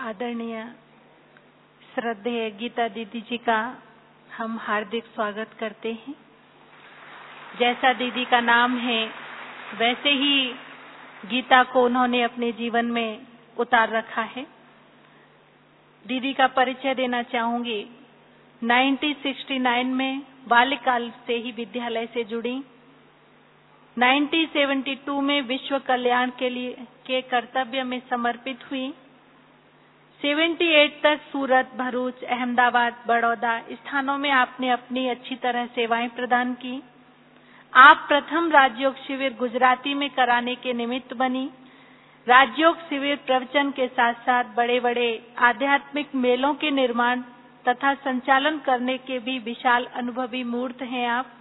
आदरणीय श्रद्धेय गीता दीदी जी का हम हार्दिक स्वागत करते हैं। जैसा दीदी का नाम है वैसे ही गीता को उन्होंने अपने जीवन में उतार रखा है। दीदी का परिचय देना चाहूंगी। 1969 में बाल्यकाल से ही विद्यालय से जुड़ी। 1972 में विश्व कल्याण के कर्तव्य में समर्पित हुई। 78 तक सूरत, भरूच, अहमदाबाद, बड़ौदा स्थानों में आपने अपनी अच्छी तरह सेवाएं प्रदान की। आप प्रथम राजयोग शिविर गुजराती में कराने के निमित्त बनी। राजयोग शिविर प्रवचन के साथ साथ बड़े बड़े आध्यात्मिक मेलों के निर्माण तथा संचालन करने के भी विशाल अनुभवी मूर्त हैं आप।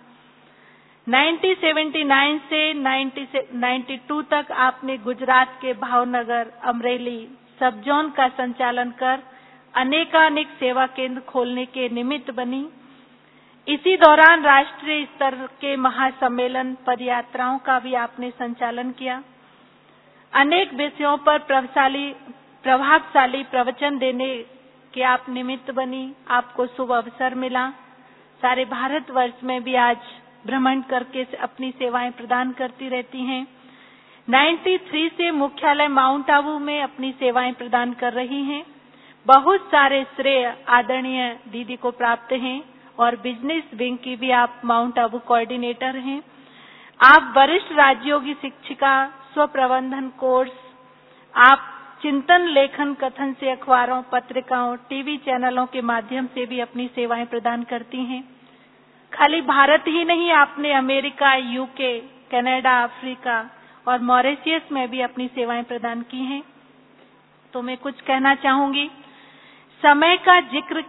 1979 से 1992 तक आपने गुजरात के भावनगर, अमरेली सब जोन का संचालन कर अनेकानेक सेवा केंद्र खोलने के निमित्त बनी। इसी दौरान राष्ट्रीय स्तर के महासम्मेलन, पदयात्राओं का भी आपने संचालन किया। अनेक विषयों पर प्रभावशाली प्रवचन देने के आप निमित्त बनी। आपको शुभ अवसर मिला। सारे भारतवर्ष में भी आज भ्रमण करके अपनी सेवाएं प्रदान करती रहती हैं। 93 से मुख्यालय माउंट आबू में अपनी सेवाएं प्रदान कर रही हैं। बहुत सारे श्रेय आदरणीय दीदी को प्राप्त हैं और बिजनेस विंग की भी आप माउंट आबू कोऑर्डिनेटर हैं। आप वरिष्ठ राजयोगी शिक्षिका, स्व प्रबंधन कोर्स, आप चिंतन लेखन कथन से अखबारों, पत्रिकाओं, टीवी चैनलों के माध्यम से भी अपनी सेवाएं प्रदान करती हैं। खाली भारत ही नहीं, आपने अमेरिका, यूके, कनाडा, अफ्रीका और मॉरिशस में भी अपनी सेवाएं प्रदान की हैं। तो मैं कुछ कहना चाहूंगी। समय का जिक्र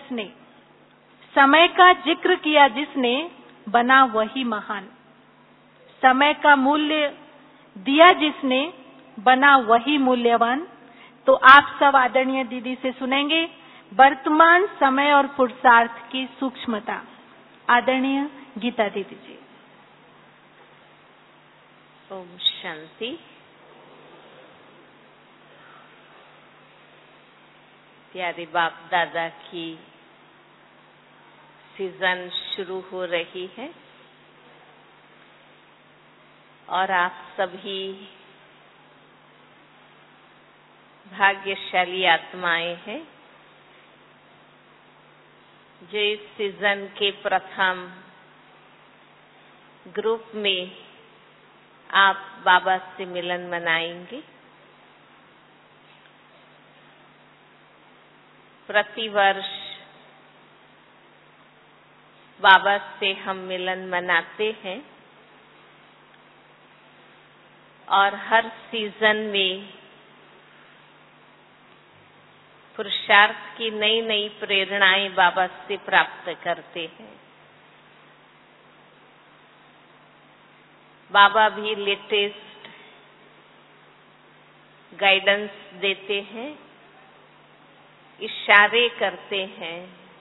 किया जिसने बना वही महान। समय का मूल्य दिया जिसने बना वही मूल्यवान। तो आप सब आदरणीय दीदी से सुनेंगे वर्तमान समय और पुरुषार्थ की सूक्ष्मता। आदरणीय गीता दीदी जी। ओम शांति। प्यारे बाप दादा की सीजन शुरू हो रही है और आप सभी भाग्यशाली आत्माएं हैं जो इस सीजन के प्रथम ग्रुप में आप बाबा से मिलन मनाएंगे। प्रतिवर्ष बाबा से हम मिलन मनाते हैं और हर सीजन में पुरुषार्थ की नई नई प्रेरणाएं बाबा से प्राप्त करते हैं। बाबा भी लेटेस्ट गाइडेंस देते हैं, इशारे करते हैं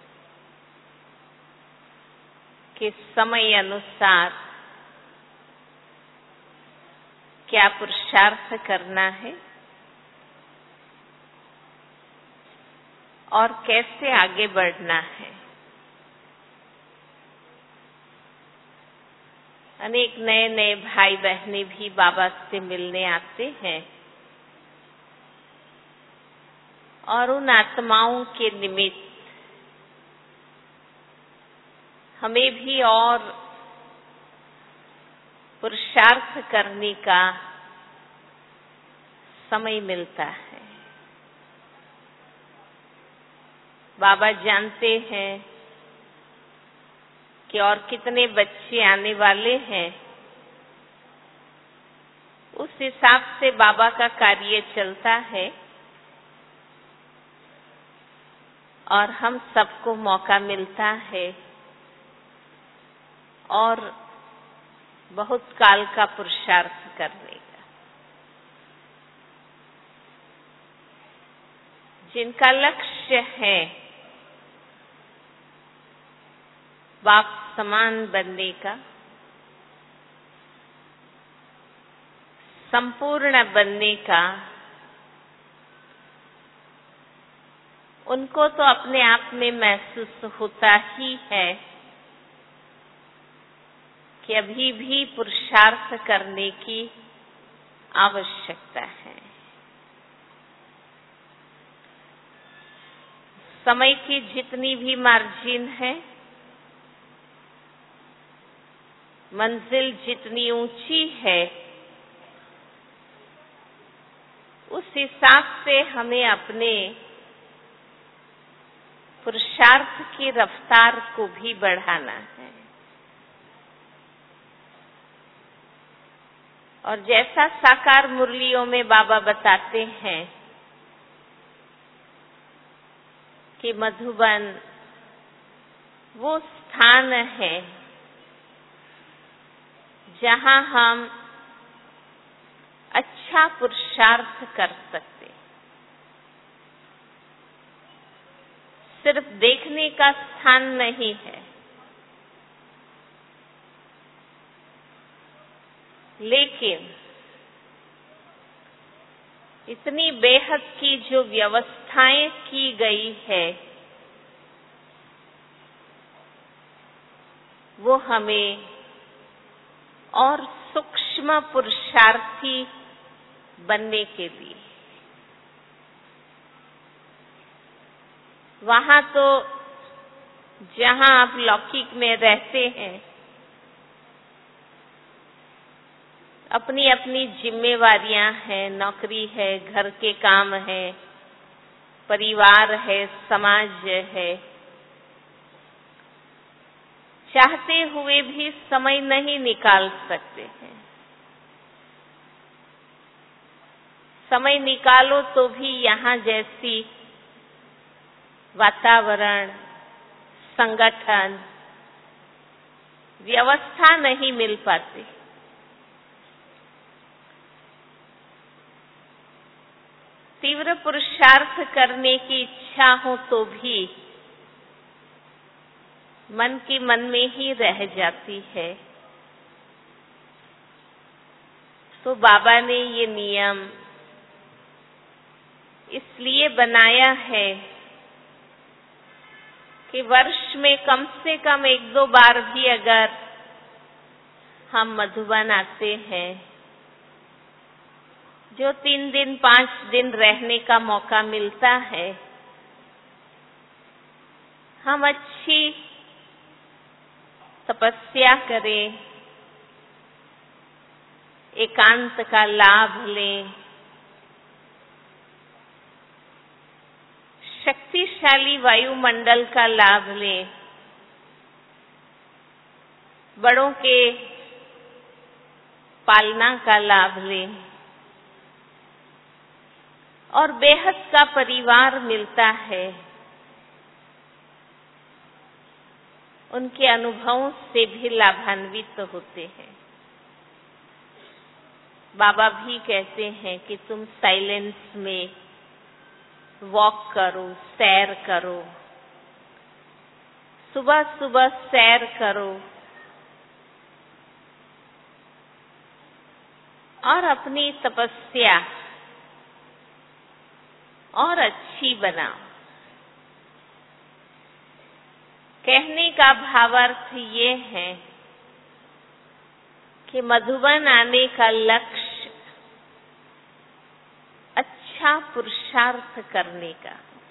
कि समय अनुसार क्या पुरुषार्थ करना है और कैसे आगे बढ़ना है। अनेक नए नए भाई बहनें भी बाबा से मिलने आते हैं और उन आत्माओं के निमित्त हमें भी और पुरुषार्थ करने का समय मिलता है। बाबा जानते हैं कि और कितने बच्चे आने वाले हैं, उस हिसाब से बाबा का कार्य चलता है और हम सबको मौका मिलता है और बहुत काल का पुरुषार्थ करने का। जिनका लक्ष्य है बाप समान बनने का, संपूर्ण बनने का, उनको तो अपने आप में महसूस होता ही है कि अभी भी पुरुषार्थ करने की आवश्यकता है। समय की जितनी भी मार्जिन है, मंजिल जितनी ऊंची है, उस हिसाब से हमें अपने पुरुषार्थ की रफ्तार को भी बढ़ाना है। और जैसा साकार मुरलियों में बाबा बताते हैं कि मधुबन वो स्थान है जहां हम अच्छा पुरुषार्थ कर सकते। सिर्फ देखने का स्थान नहीं है, लेकिन इतनी बेहद की जो व्यवस्थाएं की गई है, वो हमें और सूक्ष्म पुरुषार्थी बनने के लिए। वहां तो जहां आप लौकिक में रहते हैं, अपनी अपनी जिम्मेवारियां हैं, नौकरी है, घर के काम है, परिवार है, समाज है, चाहते हुए भी समय नहीं निकाल सकते हैं। समय निकालो तो भी यहाँ जैसी वातावरण, संगठन, व्यवस्था नहीं मिल पाती। तीव्र पुरुषार्थ करने की इच्छा हो तो भी मन की मन में ही रह जाती है। तो बाबा ने ये नियम इसलिए बनाया है कि वर्ष में कम से कम 1-2 बार भी अगर हम मधुबन आते हैं, जो 3 दिन 5 दिन रहने का मौका मिलता है, हम अच्छी तपस्या करें, एकांत का लाभ लें, शक्तिशाली वायुमंडल का लाभ लें, बड़ों के पालना का लाभ लें और बेहद का परिवार मिलता है। उनके अनुभवों से भी लाभान्वित होते हैं। बाबा भी कहते हैं कि तुम साइलेंस में वॉक करो, सैर करो, सुबह सुबह सैर करो और अपनी तपस्या और अच्छी बनाओ। कहने का भावार्थ ये है कि मधुबन आने का लक्ष्य अच्छा पुरुषार्थ करने का।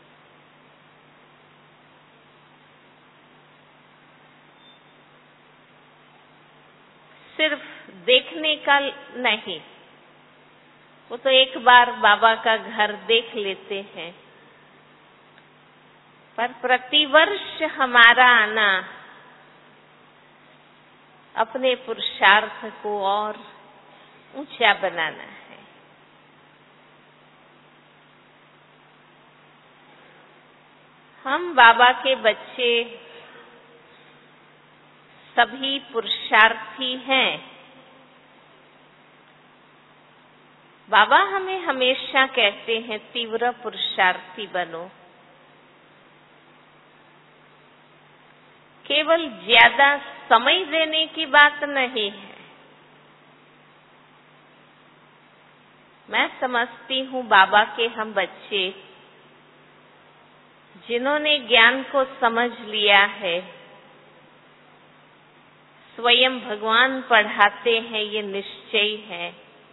सिर्फ देखने का नहीं, वो तो एक बार बाबा का घर देख लेते हैं, पर प्रतिवर्ष हमारा आना अपने पुरुषार्थ को और ऊंचा बनाना है। हम बाबा के बच्चे सभी पुरुषार्थी हैं। बाबा हमें हमेशा कहते हैं तीव्र पुरुषार्थी बनो। केवल ज्यादा समय देने की बात नहीं है। मैं समझती हूँ बाबा के हम बच्चे जिन्होंने ज्ञान को समझ लिया है, स्वयं भगवान पढ़ाते हैं, ये निश्चय है।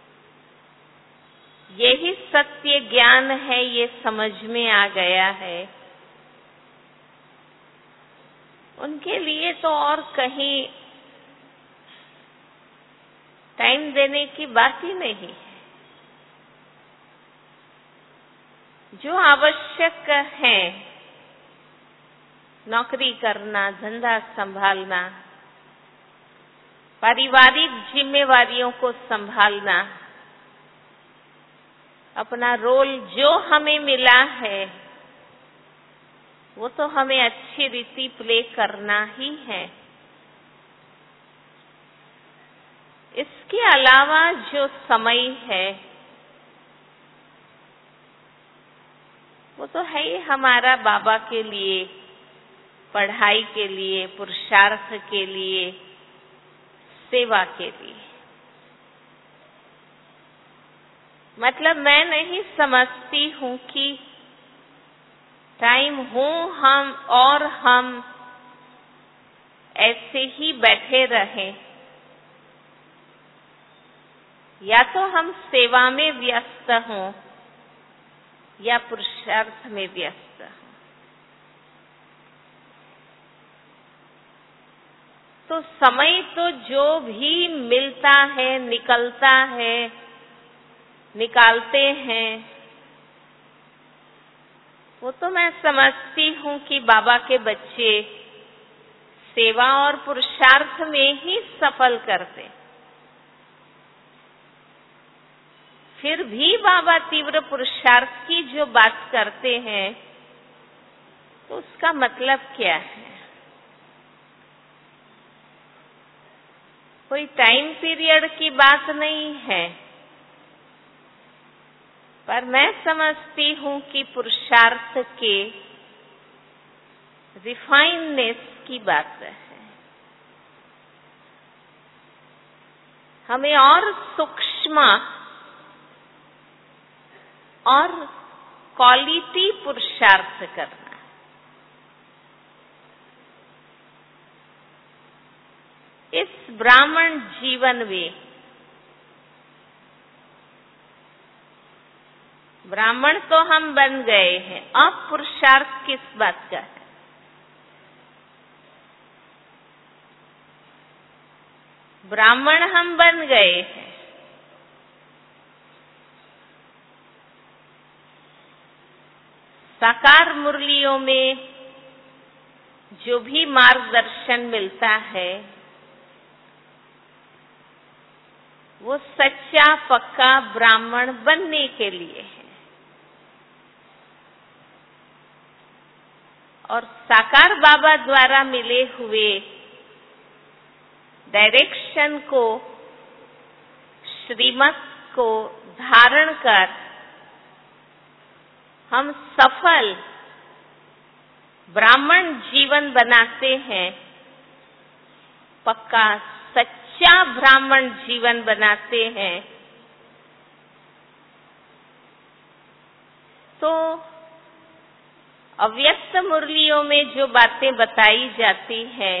यही सत्य ज्ञान है, ये समझ में आ गया है। उनके लिए तो और कहीं टाइम देने की बात ही नहीं है। जो आवश्यक है, नौकरी करना, धंधा संभालना, पारिवारिक जिम्मेवारियों को संभालना, अपना रोल जो हमें मिला है वो तो हमें अच्छी रीति प्ले करना ही है। इसके अलावा जो समय है वो तो है ही हमारा बाबा के लिए, पढ़ाई के लिए, पुरुषार्थ के लिए, सेवा के लिए। मतलब मैं नहीं समझती हूँ कि टाइम हो हम ऐसे ही बैठे रहें, या तो हम सेवा में व्यस्त हों या पुरुषार्थ में व्यस्त हों। तो समय तो जो भी मिलता है, निकलता है, निकालते हैं, वो तो मैं समझती हूँ कि बाबा के बच्चे सेवा और पुरुषार्थ में ही सफल करते। फिर भी बाबा तीव्र पुरुषार्थ की जो बात करते हैं तो उसका मतलब क्या है? कोई टाइम पीरियड की बात नहीं है, पर मैं समझती हूँ कि पुरुषार्थ के रिफाइननेस की बात है। हमें और सूक्ष्म और क्वालिटी पुरुषार्थ करना। इस ब्राह्मण जीवन में ब्राह्मण तो हम बन गए हैं, अब पुरुषार्थ किस बात का है? ब्राह्मण हम बन गए हैं, साकार मुरलियों में जो भी मार्गदर्शन मिलता है वो सच्चा पक्का ब्राह्मण बनने के लिए है। और साकार बाबा द्वारा मिले हुए डायरेक्शन को, श्रीमत को धारण कर हम सफल ब्राह्मण जीवन बनाते हैं, पक्का सच्चा ब्राह्मण जीवन बनाते हैं, तो अव्यक्त मुरलियों में जो बातें बताई जाती हैं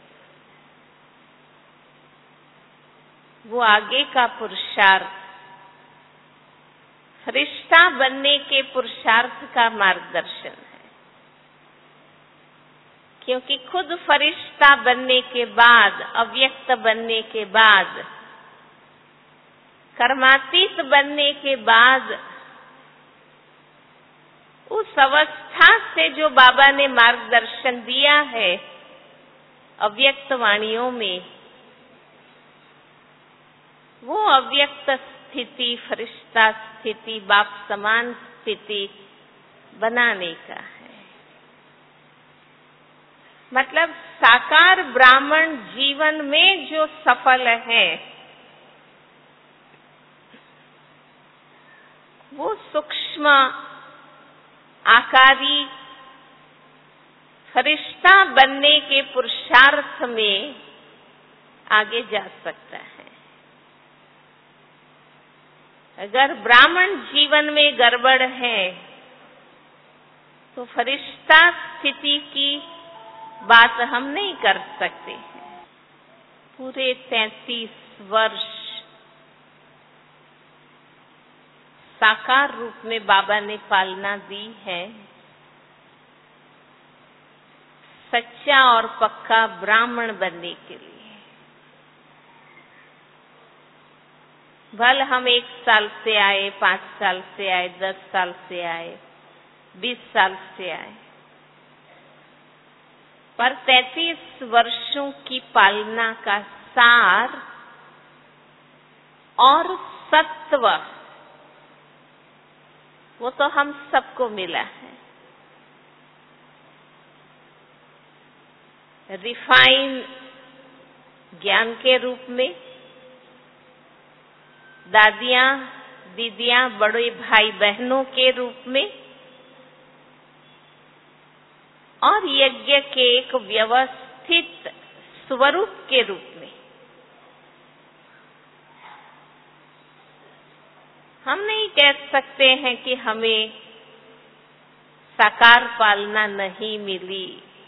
वो आगे का पुरुषार्थ, फरिश्ता बनने के पुरुषार्थ का मार्गदर्शन है। क्योंकि खुद फरिश्ता बनने के बाद, अव्यक्त बनने के बाद, कर्मातीत बनने के बाद, उस अवस्था से जो बाबा ने मार्गदर्शन दिया है अव्यक्त वाणियों में, वो अव्यक्त स्थिति, फरिश्ता स्थिति, बाप समान स्थिति बनाने का है। मतलब साकार ब्राह्मण जीवन में जो सफल है वो सूक्ष्म आकारी फरिश्ता बनने के पुरुषार्थ में आगे जा सकता है। अगर ब्राह्मण जीवन में गड़बड़ है तो फरिश्ता स्थिति की बात हम नहीं कर सकते हैं। पूरे 33 वर्ष साकार रूप में बाबा ने पालना दी है। सच्चा और पक्का ब्राह्मण बनने के लिए। भले हम 1 साल से आए, 5 साल से आए, 10 साल से आए, 20 साल से आए, पर 33 वर्षों की पालना का सार और सत्व वो तो हम सबको मिला है। रिफाइन ज्ञान के रूप में दादियां, दीदियां, बड़े भाई बहनों के रूप में और यज्ञ के एक व्यवस्थित स्वरूप के रूप में। हम नहीं कह सकते हैं कि हमें साकार पालना नहीं मिली।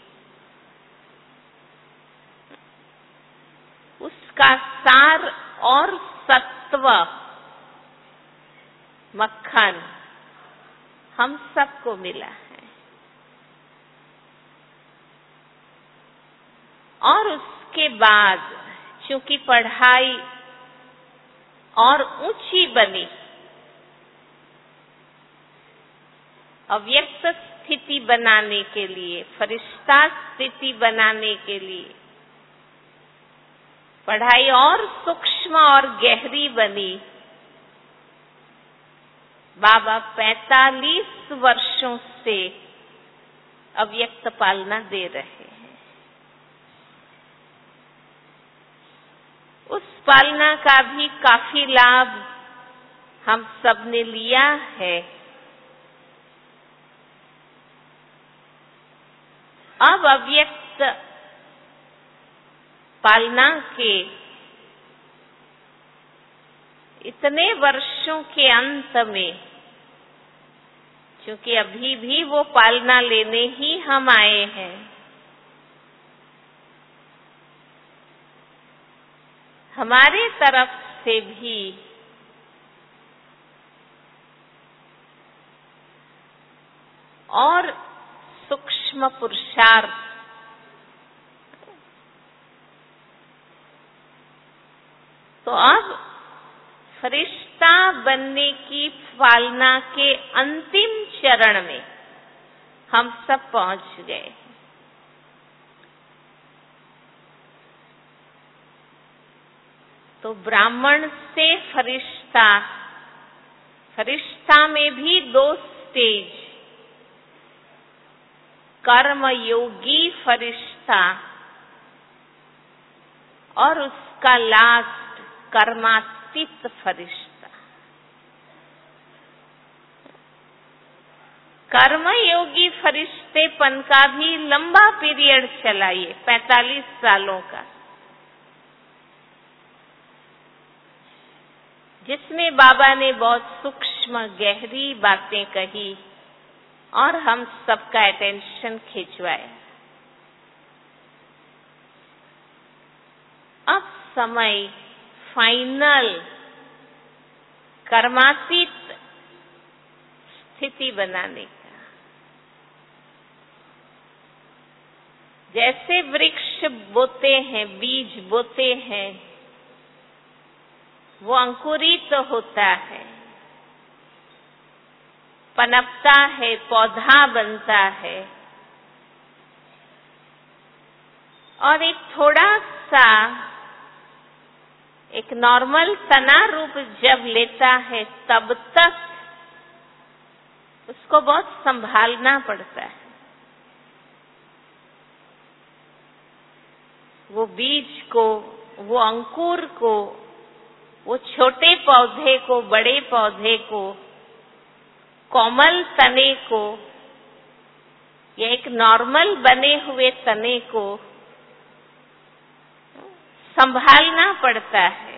उसका सार और सत्व, मक्खन हम सबको मिला है। और उसके बाद चूंकि पढ़ाई और ऊंची बनी, अव्यक्त स्थिति बनाने के लिए, फरिश्ता स्थिति बनाने के लिए पढ़ाई और सूक्ष्म और गहरी बनी। बाबा 45 वर्षों से अव्यक्त पालना दे रहे हैं। उस पालना का भी काफी लाभ हम सब ने लिया है। अब अव्यक्त पालना के इतने वर्षों के अंत में, क्योंकि अभी भी वो पालना लेने ही हम आए हैं, हमारे तरफ से भी और सूक्ष्म पुरुषार्थ तो अब फरिश्ता बनने की पालना के अंतिम चरण में हम सब पहुंच गए। तो ब्राह्मण से फरिश्ता, फरिश्ता में भी 2 स्टेज, कर्म योगी फरिश्ता और उसका लास्ट कर्मातीत फरिश्ता। कर्मयोगी फरिश्तेपन का भी लंबा पीरियड चला, ये 45 सालों का, जिसमें बाबा ने बहुत सूक्ष्म गहरी बातें कही और हम सबका अटेंशन खिंचवाया। अब समय फाइनल कर्मातीत स्थिति बनाने का। जैसे वृक्ष बोते हैं, बीज बोते हैं, वो अंकुरित होता है, पनपता है, पौधा बनता है और एक थोड़ा सा एक नॉर्मल तना रूप जब लेता है तब तक उसको बहुत संभालना पड़ता है। वो बीज को, वो अंकुर को, वो छोटे पौधे को, बड़े पौधे को, कोमल तने को या एक नॉर्मल बने हुए तने को संभालना पड़ता है।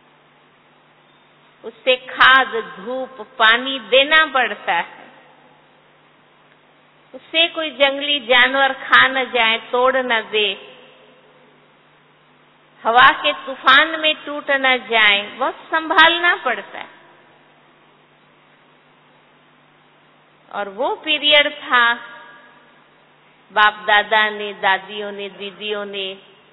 उसे खाद, धूप, पानी देना पड़ता है। उसे कोई जंगली जानवर खा न जाए, तोड़ न दे, हवा के तूफान में टूट न जाए, बहुत संभालना पड़ता है। और वो पीरियड था, बाप दादा ने, दादियों ने, दीदियों ने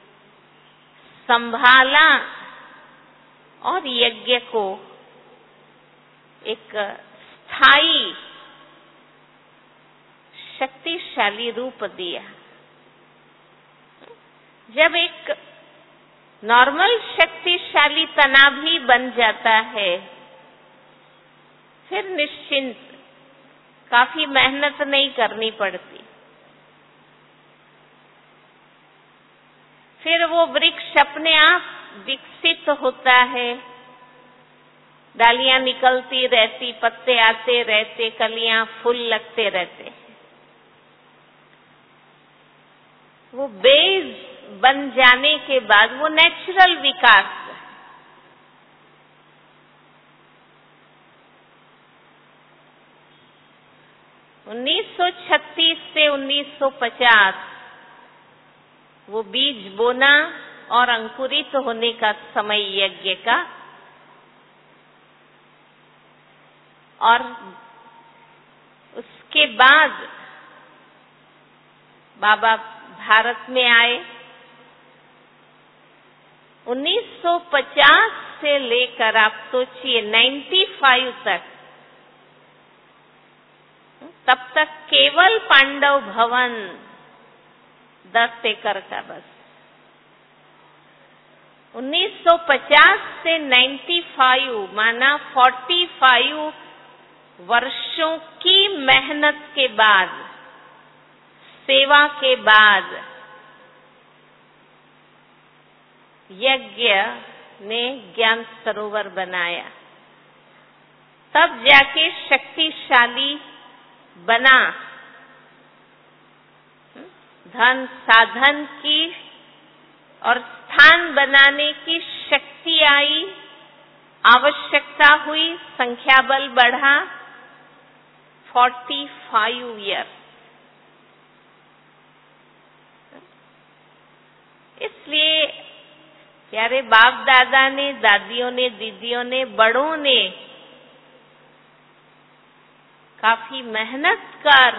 संभाला और यज्ञ को एक स्थायी शक्तिशाली रूप दिया। जब एक नॉर्मल शक्तिशाली तना भी बन जाता है, फिर निश्चिंत, काफी मेहनत नहीं करनी पड़ती। फिर वो वृक्ष अपने आप विकसित होता है, डालियां निकलती रहती, पत्ते आते रहते, कलियां, फूल लगते रहते। वो बेस बन जाने के बाद वो नेचुरल विकास है। 1936 से 1950 वो बीज बोना और अंकुरित होने का समय यज्ञ का, और उसके बाद बाबा भारत में आए। 1950 से लेकर आप सोचिए 95 तक, तब तक केवल पांडव भवन 10 एकड़ का बस। 1950 से 95 माना 45 वर्षों की मेहनत के बाद, सेवा के बाद यज्ञ ने ज्ञान सरोवर बनाया। तब जाके शक्तिशाली बना, धन साधन की और स्थान बनाने की शक्ति आई, आवश्यकता हुई, संख्या बल बढ़ा। 45 ईयर। इसलिए प्यारे बाप दादा ने, दादियों ने, दीदियों ने, बड़ों ने काफी मेहनत कर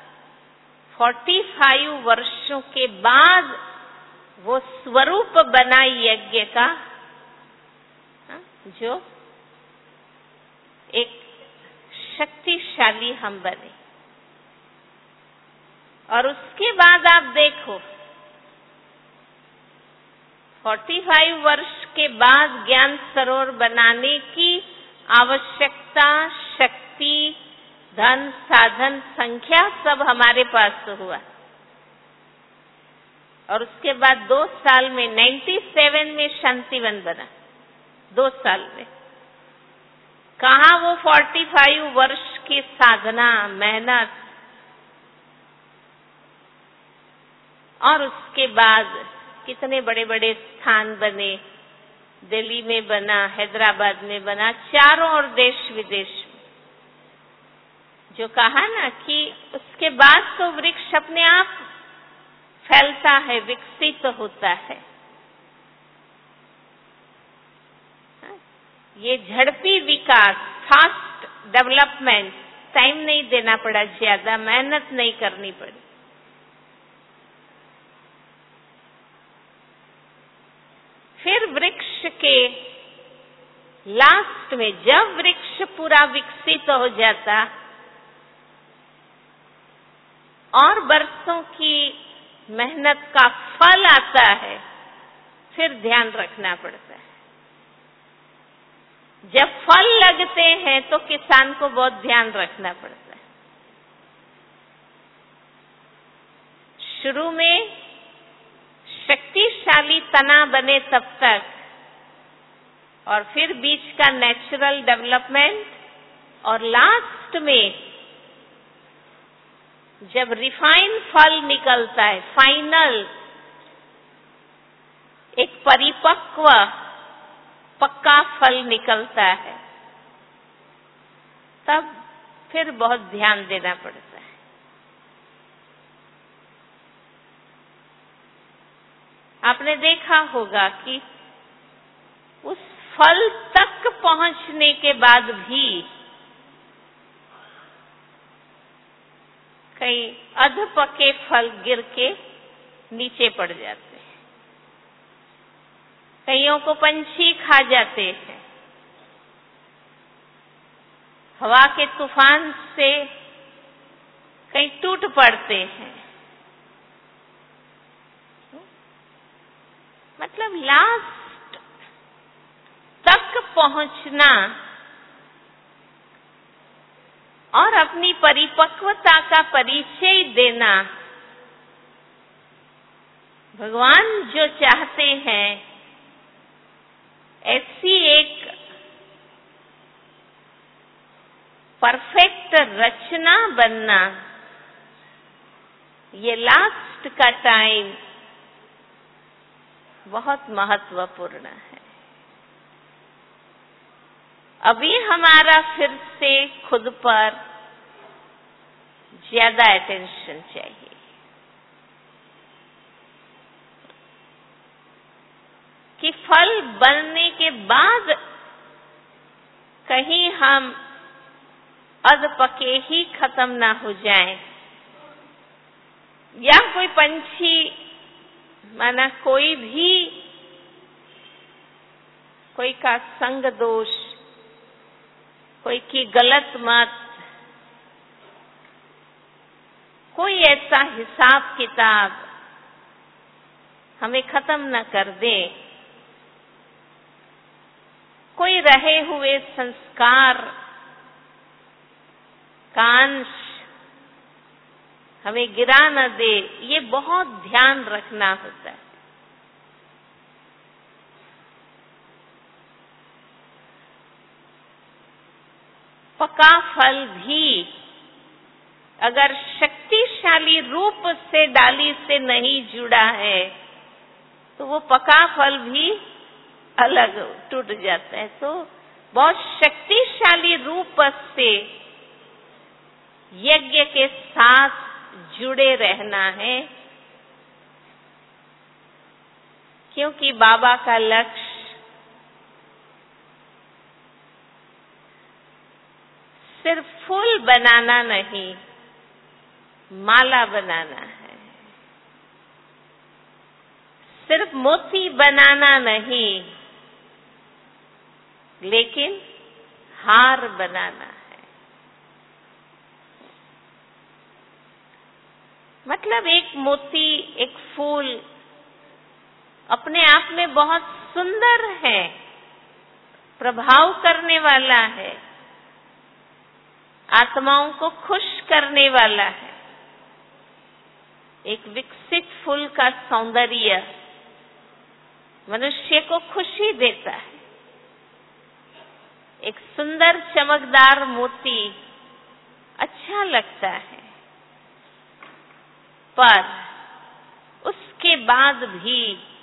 45 वर्षों के बाद वो स्वरूप बना यज्ञ का, जो एक शक्तिशाली हम बने। और उसके बाद आप देखो 45 वर्ष के बाद ज्ञान सरोवर बनाने की आवश्यकता, शक्ति, धन, साधन, संख्या सब हमारे पास हुआ। और उसके बाद 2 साल में 97 में शांतिवन बना। 2 साल में कहाँ वो 45 वर्ष की साधना, मेहनत। और उसके बाद कितने बड़े बड़े स्थान बने, दिल्ली में बना, हैदराबाद में बना, चारों ओर देश विदेश में। जो कहा ना कि उसके बाद तो वृक्ष अपने आप फैलता है, विकसित होता है। ये झड़पी विकास, फास्ट डेवलपमेंट, टाइम नहीं देना पड़ा, ज्यादा मेहनत नहीं करनी पड़ी। फिर वृक्ष के लास्ट में जब वृक्ष पूरा विकसित हो जाता और बरसों की मेहनत का फल आता है, फिर ध्यान रखना पड़ता है। जब फल लगते हैं तो किसान को बहुत ध्यान रखना पड़ता है। शुरू में शक्तिशाली तना बने तब तक, और फिर बीच का नेचुरल डेवलपमेंट, और लास्ट में जब रिफाइन फल निकलता है, फाइनल एक परिपक्व पक्का फल निकलता है, तब फिर बहुत ध्यान देना पड़ता है। आपने देखा होगा कि उस फल तक पहुंचने के बाद भी कई अधपके फल गिर के नीचे पड़ जाते हैं, कईयों को पंछी खा जाते हैं, हवा के तूफान से कई टूट पड़ते हैं। मतलब लास्ट तक पहुंचना और अपनी परिपक्वता का परिचय देना भगवान जो चाहते हैं, ऐसी एक परफेक्ट रचना बनना, ये लास्ट का टाइम बहुत महत्वपूर्ण है। अभी हमारा फिर से खुद पर ज्यादा अटेंशन चाहिए। कि फल बनने के बाद कहीं हम अधपके ही खत्म ना हो जाएं, या कोई पंछी माना कोई भी, कोई का संग दोष, कोई की गलत मत, कोई ऐसा हिसाब किताब हमें खत्म न कर दे, कोई रहे हुए संस्कार का अंश हमें गिरा न दे, ये बहुत ध्यान रखना होता है। पका फल भी अगर शक्तिशाली रूप से डाली से नहीं जुड़ा है तो वो पका फल भी अलग टूट जाता है। तो बहुत शक्तिशाली रूप से यज्ञ के साथ जुड़े रहना है, क्योंकि बाबा का लक्ष्य सिर्फ फूल बनाना नहीं, माला बनाना है। सिर्फ मोती बनाना नहीं, लेकिन हार बनाना है। मतलब एक मोती, एक फूल अपने आप में बहुत सुंदर है, प्रभाव करने वाला है, आत्माओं को खुश करने वाला है। एक विकसित फूल का सौंदर्य मनुष्य को खुशी देता है। एक सुंदर चमकदार मोती अच्छा लगता है, पर उसके बाद भी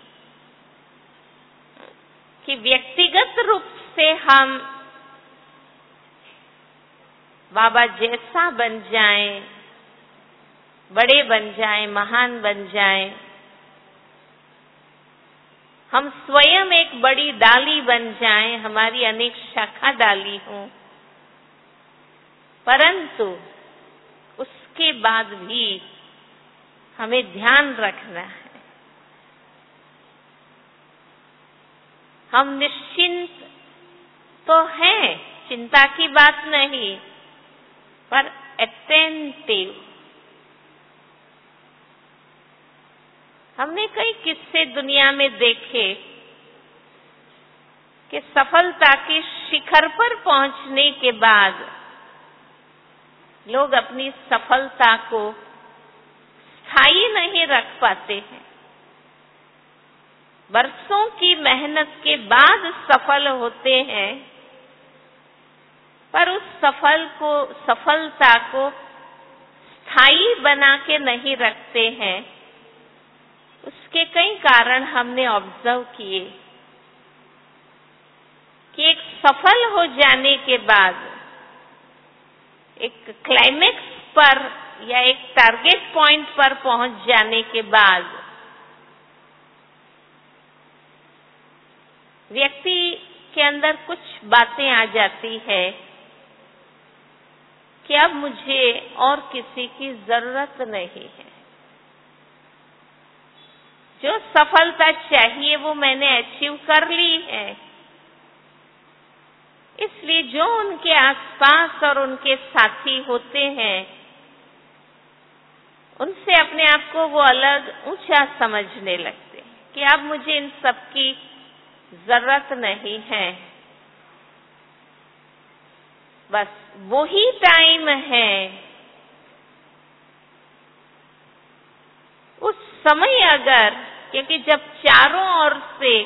कि व्यक्तिगत रूप से हम बाबा जैसा बन जाएं, बड़े बन जाएं, महान बन जाएं, हम स्वयं एक बड़ी डाली बन जाएं, हमारी अनेक शाखा डाली हों, परंतु उसके बाद भी हमें ध्यान रखना है, हम निश्चिंत तो हैं, चिंता की बात नहीं, पर अटेंटिव। हमने कई किस्से दुनिया में देखे कि सफलता के शिखर पर पहुंचने के बाद लोग अपनी सफलता को स्थायी नहीं रख पाते हैं। बरसों की मेहनत के बाद सफल होते हैं, पर उस सफलता को स्थायी बना के नहीं रखते हैं। उसके कई कारण हमने ऑब्जर्व किए कि एक सफल हो जाने के बाद, एक क्लाइमेक्स पर या एक टारगेट पॉइंट पर पहुंच जाने के बाद व्यक्ति के अंदर कुछ बातें आ जाती है कि अब मुझे और किसी की जरूरत नहीं है, जो सफलता चाहिए वो मैंने अचीव कर ली है, इसलिए जो उनके आसपास और उनके साथी होते हैं उनसे अपने आप को वो अलग ऊंचा समझने लगते हैं कि अब मुझे इन सब की जरूरत नहीं है। बस वही टाइम है, उस समय अगर, क्योंकि जब चारों ओर से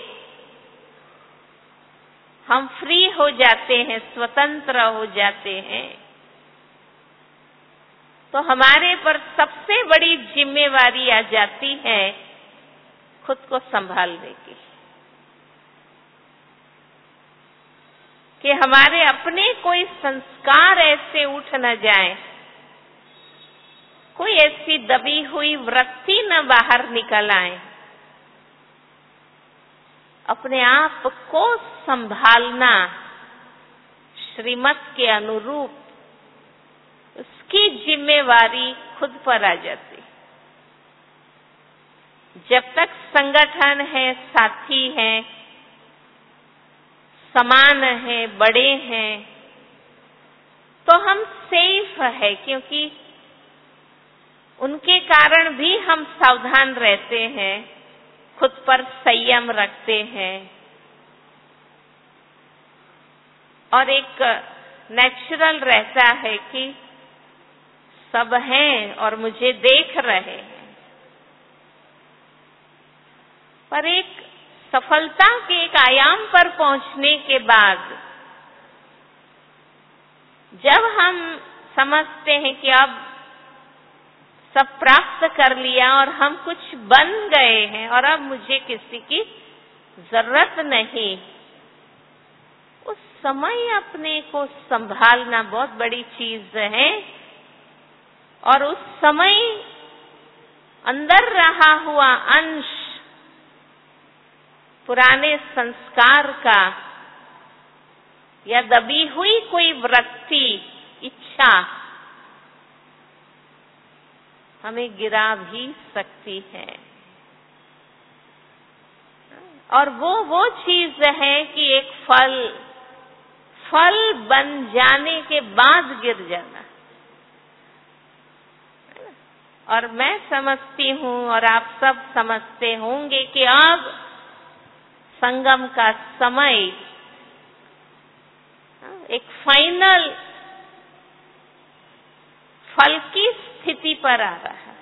हम फ्री हो जाते हैं, स्वतंत्र हो जाते हैं, तो हमारे पर सबसे बड़ी जिम्मेवारी आ जाती है खुद को संभालने की, कि हमारे अपने कोई संस्कार ऐसे उठ न जाए, कोई ऐसी दबी हुई वृत्ति न बाहर निकल आए। अपने आप को संभालना श्रीमत के अनुरूप, उसकी जिम्मेवारी खुद पर आ जाती। जब तक संगठन है, साथी हैं, समान है, बड़े हैं, तो हम सेफ है, क्योंकि उनके कारण भी हम सावधान रहते हैं, खुद पर संयम रखते हैं और एक नेचुरल रहता है कि सब हैं और मुझे देख रहे हैं। पर एक सफलता के एक आयाम पर पहुंचने के बाद जब हम समझते हैं कि अब सब प्राप्त कर लिया और हम कुछ बन गए हैं और अब मुझे किसी की जरूरत नहीं, उस समय अपने को संभालना बहुत बड़ी चीज है। और उस समय अंदर रहा हुआ अंश पुराने संस्कार का या दबी हुई कोई वृत्ति, इच्छा हमें गिरा भी सकती है। और वो चीज है कि एक फल बन जाने के बाद गिर जाना। और मैं समझती हूँ और आप सब समझते होंगे कि अब संगम का समय एक फाइनल फल की स्थिति पर आ रहा है।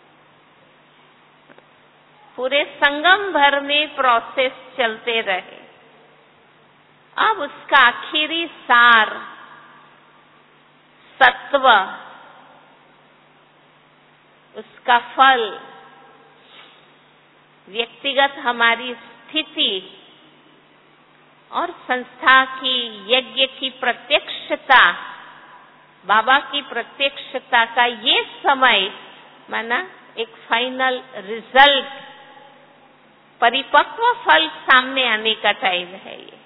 पूरे संगम भर में प्रोसेस चलते रहे, अब उसका आखिरी सार, सत्व, उसका फल, व्यक्तिगत हमारी स्थिति और संस्था की, यज्ञ की प्रत्यक्षता, बाबा की प्रत्यक्षता का ये समय माना एक फाइनल रिजल्ट, परिपक्व फल सामने आने का टाइम है ये।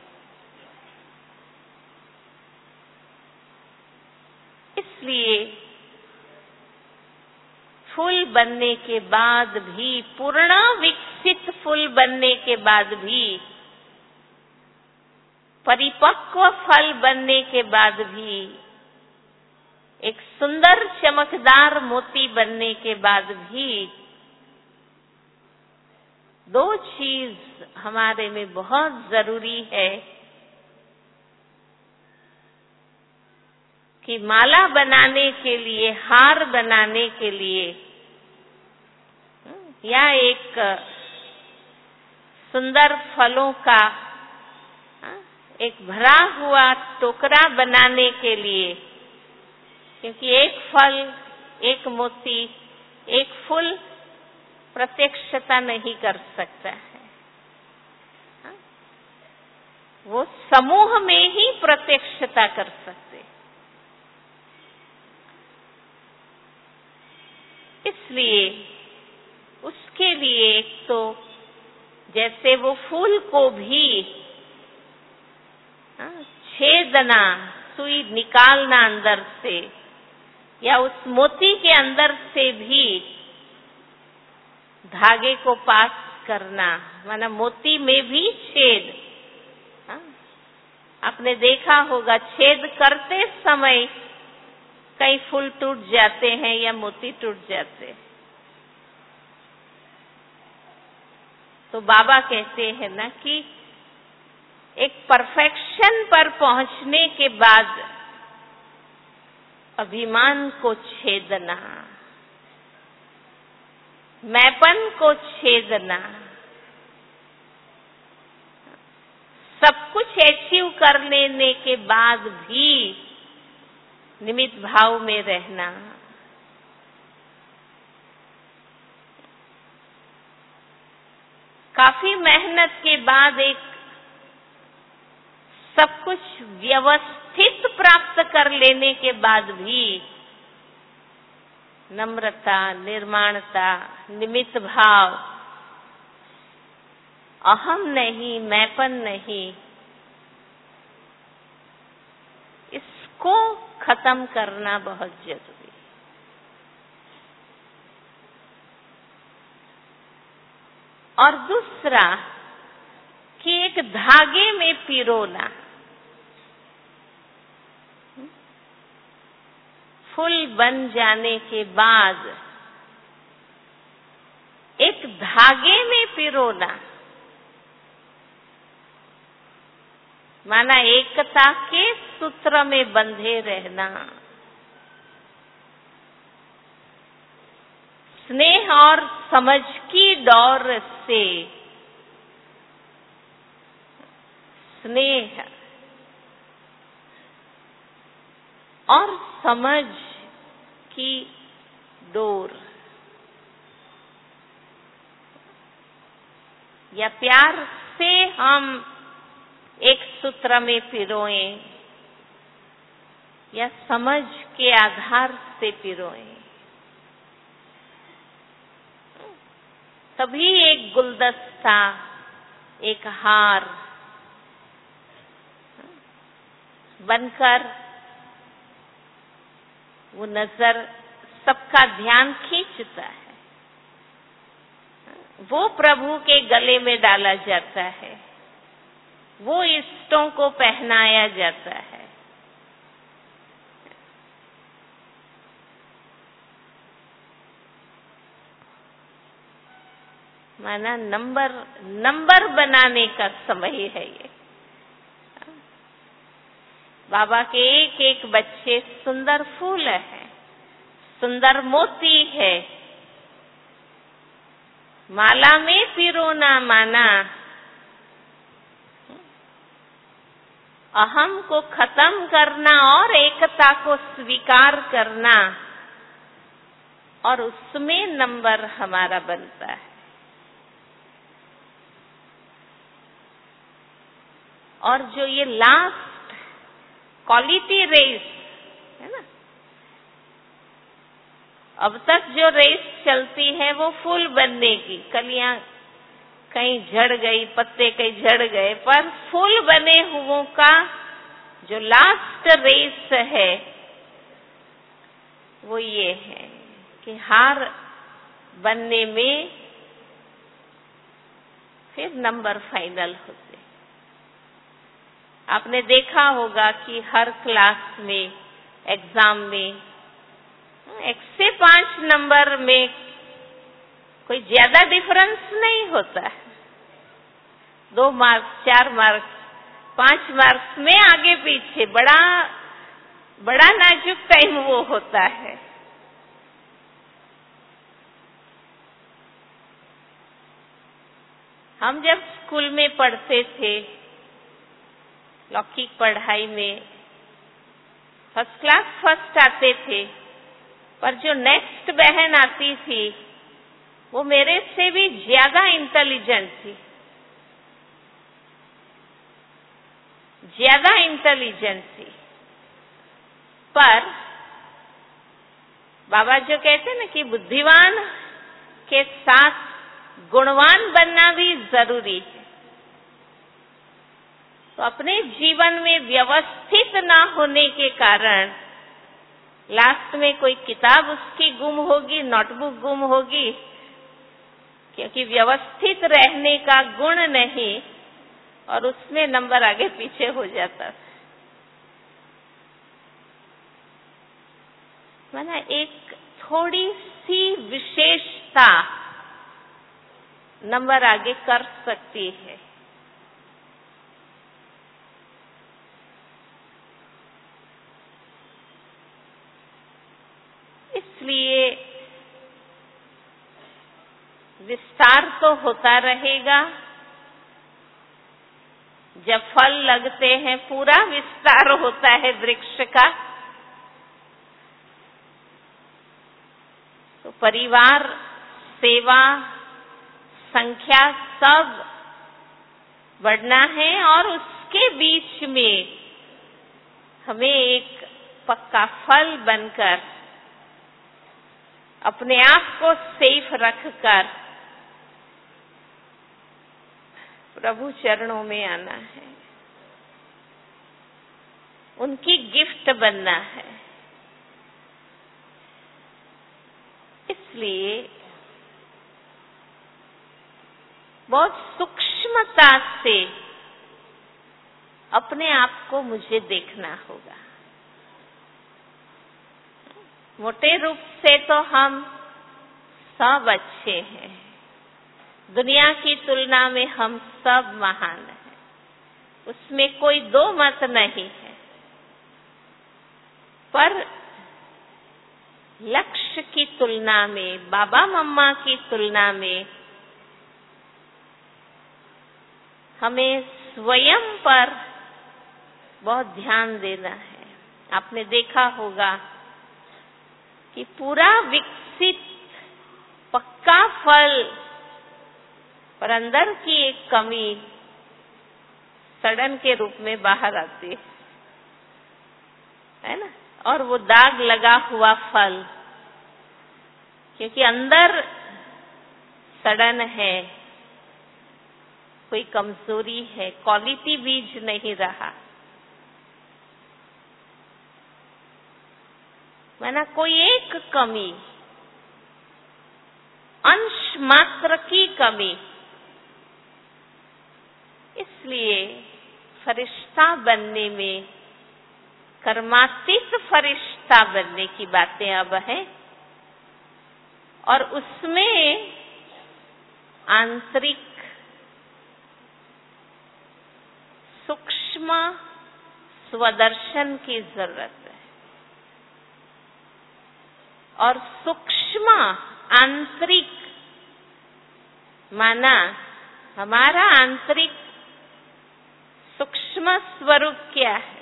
इसलिए फूल बनने के बाद भी, पूर्ण विकसित फूल बनने के बाद भी, परिपक्व फल बनने के बाद भी, एक सुंदर चमकदार मोती बनने के बाद भी, दो चीज हमारे में बहुत जरूरी है कि माला बनाने के लिए, हार बनाने के लिए या एक सुंदर फलों का एक भरा हुआ टोकरा बनाने के लिए, क्योंकि एक फल, एक मोती, एक फूल प्रत्यक्षता नहीं कर सकता है, वो समूह में ही प्रत्यक्षता कर सकते। इसलिए उसके लिए एक तो जैसे वो फूल को भी छेदना, सुई निकालना अंदर से, या उस मोती के अंदर से भी धागे को पास करना, माना मोती में भी छेद। आपने देखा होगा छेद करते समय कई फूल टूट जाते हैं या मोती टूट जाते हैं। तो बाबा कहते हैं ना कि एक परफेक्शन पर पहुंचने के बाद अभिमान को छेदना, मैंपन को छेदना, सब कुछ अचीव कर लेने के बाद भी निमित्त भाव में रहना। काफी मेहनत के बाद एक सब कुछ व्यवस्थित प्राप्त कर लेने के बाद भी नम्रता, निर्माणता, निमित्त भाव, अहम नहीं, मैंपन नहीं, इसको खत्म करना बहुत जरूरी है। और दूसरा कि एक धागे में पिरोना, फूल बन जाने के बाद एक धागे में पिरोना, माना एकता के सूत्र में बंधे रहना, स्नेह और समझ की डोर से, स्नेह और समझ की डोर या प्यार से हम एक सूत्र में पिरोएं या समझ के आधार से पिरोएं, तभी एक गुलदस्ता, एक हार बनकर वो नजर सबका ध्यान खींचता है, वो प्रभु के गले में डाला जाता है, वो इष्टों को पहनाया जाता है। माना नंबर बनाने का समय है ये। बाबा के एक एक बच्चे सुंदर फूल है, सुंदर मोती है। माला में पिरोना माना अहम को खत्म करना और एकता को स्वीकार करना, और उसमें नंबर हमारा बनता है। और जो ये लास्ट क्वालिटी रेस है ना, अब तक जो रेस चलती है वो फूल बनने की, कलियां कहीं झड़ गई, पत्ते कहीं झड़ गए, पर फूल बने हुओं का जो लास्ट रेस है वो ये है कि हार बनने में फिर नंबर फाइनल होते। आपने देखा होगा कि हर क्लास में, एग्जाम में 1 से 5 नंबर में कोई ज्यादा डिफरेंस नहीं होता है। 2 मार्क्स, 4 मार्क्स, 5 मार्क्स में आगे पीछे बड़ा नाजुक टाइम वो होता है। हम जब स्कूल में पढ़ते थे, लौकिक पढ़ाई में फर्स्ट क्लास फर्स्ट आते थे, पर जो नेक्स्ट बहन आती थी वो मेरे से भी ज्यादा इंटेलिजेंट थी, ज्यादा इंटेलिजेंट थी। पर बाबा जो कहते हैं ना कि बुद्धिमान के साथ गुणवान बनना भी जरूरी है। तो अपने जीवन में व्यवस्थित ना होने के कारण लास्ट में कोई किताब उसकी गुम होगी, नोटबुक गुम होगी, क्योंकि व्यवस्थित रहने का गुण नहीं, और उसमें नंबर आगे पीछे हो जाता था। माना एक थोड़ी सी विशेषता नंबर आगे कर सकती है। इसलिए विस्तार तो होता रहेगा। जब फल लगते हैं पूरा विस्तार होता है वृक्ष का। तो परिवार, सेवा, संख्या सब बढ़ना है, और उसके बीच में हमें एक पक्का फल बनकर अपने आप को सेफ रखकर प्रभु चरणों में आना है, उनकी गिफ्ट बनना है। इसलिए बहुत सूक्ष्मता से अपने आप को मुझे देखना होगा। मोटे रूप से तो हम सब अच्छे हैं, दुनिया की तुलना में हम सब महान हैं, उसमें कोई दो मत नहीं है। पर लक्ष्य की तुलना में, बाबा मम्मा की तुलना में हमें स्वयं पर बहुत ध्यान देना है। आपने देखा होगा कि पूरा विकसित पक्का फल, पर अंदर की एक कमी सड़न के रूप में बाहर आती है ना। और वो दाग लगा हुआ फल, क्योंकि अंदर सड़न है, कोई कमजोरी है, क्वालिटी बीज नहीं रहा, माना कोई एक कमी, अंश मात्र की कमी। इसलिए फरिश्ता बनने में, कर्मातीत फरिश्ता बनने की बातें अब हैं, और उसमें आंतरिक सूक्ष्म स्वदर्शन की जरूरत है। और सूक्ष्म आंतरिक माना हमारा आंतरिक सूक्ष्म स्वरूप क्या है?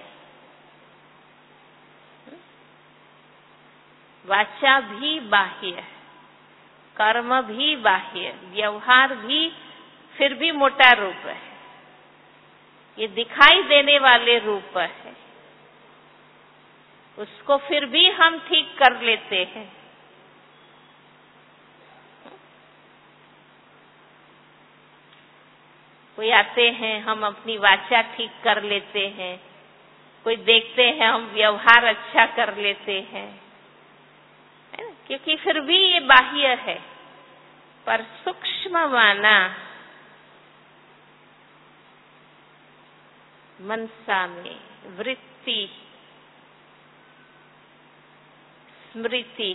वाचा भी बाह्य है, कर्म भी बाह्य, व्यवहार भी फिर भी मोटा रूप है, ये दिखाई देने वाले रूप है, उसको फिर भी हम ठीक कर लेते हैं। कोई आते हैं, हम अपनी वाचा ठीक कर लेते हैं, कोई देखते हैं हम व्यवहार अच्छा कर लेते हैं, है ना? क्योंकि फिर भी ये बाह्य है, पर सूक्ष्म माना मनसा में वृत्ति, स्मृति,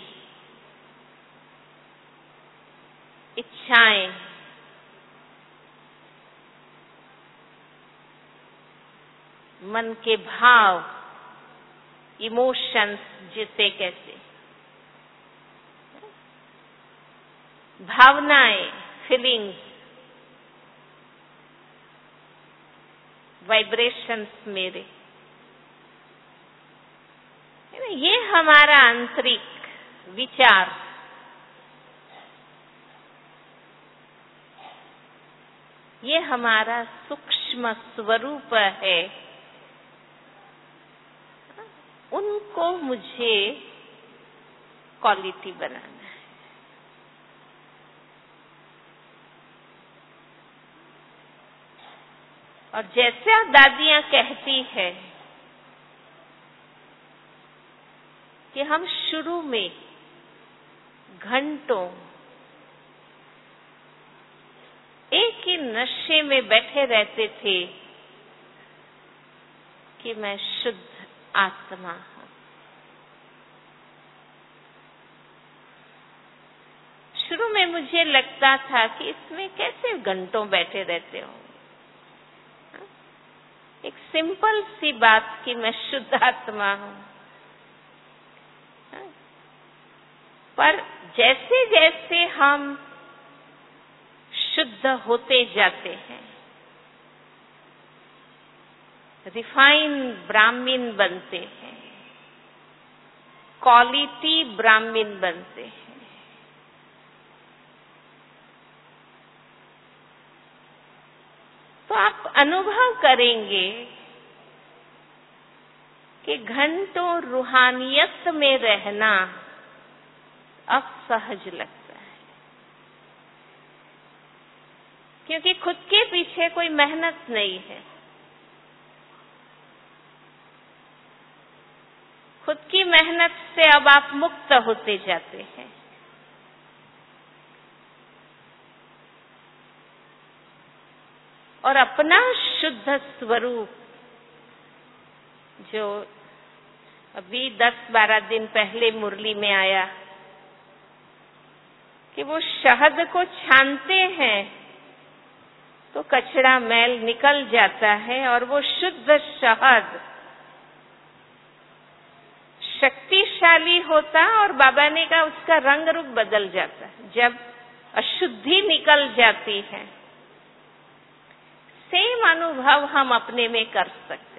इच्छाएं, मन के भाव, इमोशंस जिसे कहते, भावनाएं, फीलिंग्स, वाइब्रेशंस मेरे, ये हमारा आंतरिक विचार, ये हमारा सूक्ष्म स्वरूप है। उनको मुझे क्वालिटी बनाना है। और जैसे दादियां कहती है कि हम शुरू में घंटों एक ही नशे में बैठे रहते थे कि मैं शुद्ध आत्मा हूं। शुरू में मुझे लगता था कि इसमें कैसे घंटों बैठे रहते हो। एक सिंपल सी बात कि मैं शुद्ध आत्मा हूं। पर जैसे जैसे हम शुद्ध होते जाते हैं, रिफाइन ब्राह्मण बनते हैं, क्वालिटी ब्राह्मण बनते हैं, तो आप अनुभव करेंगे कि घंटों रूहानियत में रहना अब सहज लगता है, क्योंकि खुद के पीछे कोई मेहनत नहीं है। खुद की मेहनत से अब आप मुक्त होते जाते हैं। और अपना शुद्ध स्वरूप, जो अभी 10-12 दिन पहले मुरली में आया कि वो शहद को छानते हैं तो कचरा मैल निकल जाता है और वो शुद्ध शहद शक्तिशाली होता और बाबा ने कहा उसका रंग रूप बदल जाता है जब अशुद्धि निकल जाती है। सेम अनुभव हम अपने में कर सकते,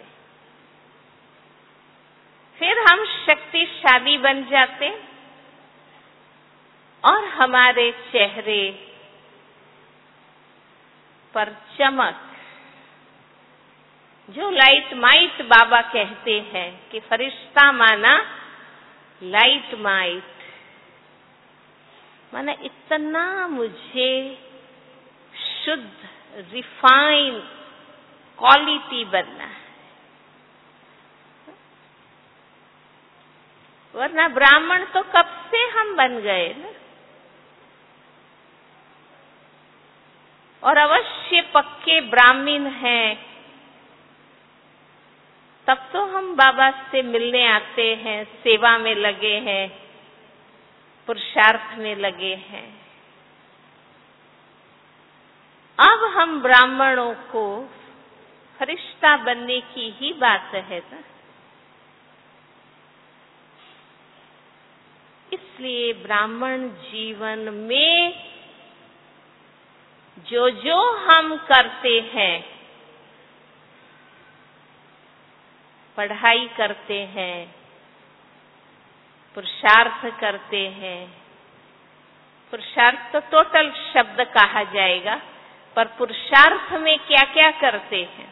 फिर हम शक्तिशाली बन जाते और हमारे चेहरे पर चमक, जो लाइट माइट बाबा कहते हैं कि फरिश्ता माना लाइट माइट, माना इतना मुझे शुद्ध रिफाइन क्वालिटी बनना है, वरना ब्राह्मण तो कब से हम बन गए ना। और अवश्य पक्के ब्राह्मण हैं तब तो हम बाबा से मिलने आते हैं, सेवा में लगे हैं, पुरुषार्थ में लगे हैं। अब हम ब्राह्मणों को फरिश्ता बनने की ही बात है ना। इसलिए ब्राह्मण जीवन में जो जो हम करते हैं, पढ़ाई करते हैं, पुरुषार्थ करते हैं, पुरुषार्थ तो टोटल शब्द कहा जाएगा, पर पुरुषार्थ में क्या क्या करते हैं?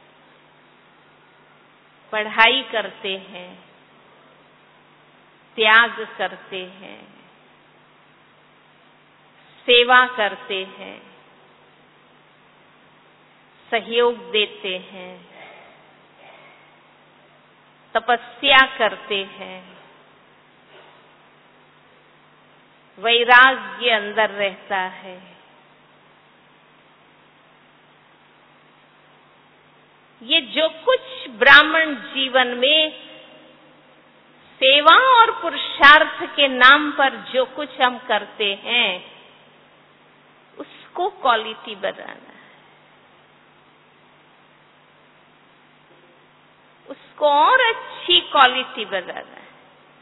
पढ़ाई करते हैं, त्याग करते हैं, सेवा करते हैं, सहयोग देते हैं, तपस्या करते हैं, वैराग्य अंदर रहता है। ये जो कुछ ब्राह्मण जीवन में सेवा और पुरुषार्थ के नाम पर जो कुछ हम करते हैं, उसको क्वालिटी बनाना है, उसको और अच्छी क्वालिटी बनाना है।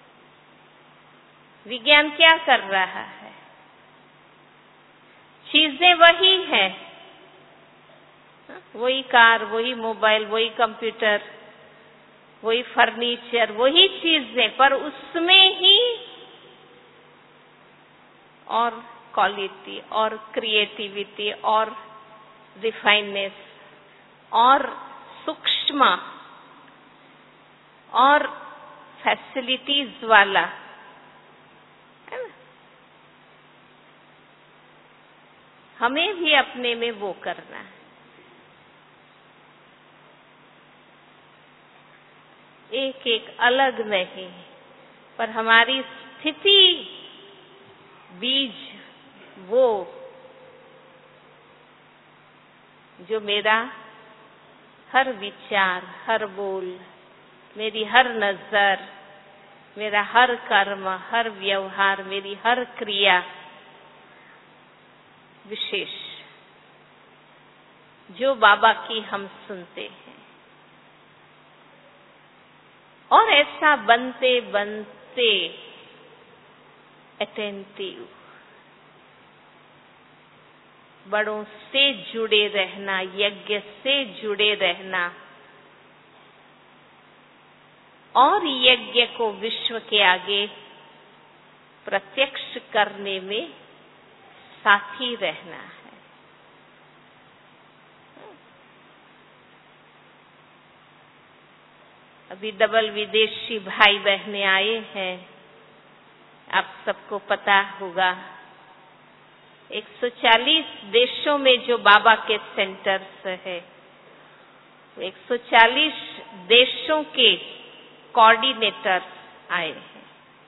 विज्ञान क्या कर रहा है? चीजें वही हैं, वही कार, वही मोबाइल, वही कंप्यूटर, वही फर्नीचर, वही चीजें, पर उसमें ही और क्वालिटी और क्रिएटिविटी और रिफाइननेस और सूक्ष्म और फैसिलिटीज वाला है ना। हमें भी अपने में वो करना है। एक एक अलग नहीं, पर हमारी स्थिति बीज वो जो मेरा हर विचार, हर बोल, मेरी हर नजर, मेरा हर कर्म, हर व्यवहार, मेरी हर क्रिया विशेष, जो बाबा की हम सुनते हैं। और ऐसा बनते बनते अटेंटिव, बड़ों से जुड़े रहना, यज्ञ से जुड़े रहना और यज्ञ को विश्व के आगे प्रत्यक्ष करने में साथी रहना है। अभी डबल विदेशी भाई बहनें आए हैं, आप सबको पता होगा 140 देशों में जो बाबा के सेंटर्स है, 140 देशों के कोऑर्डिनेटर्स आए हैं।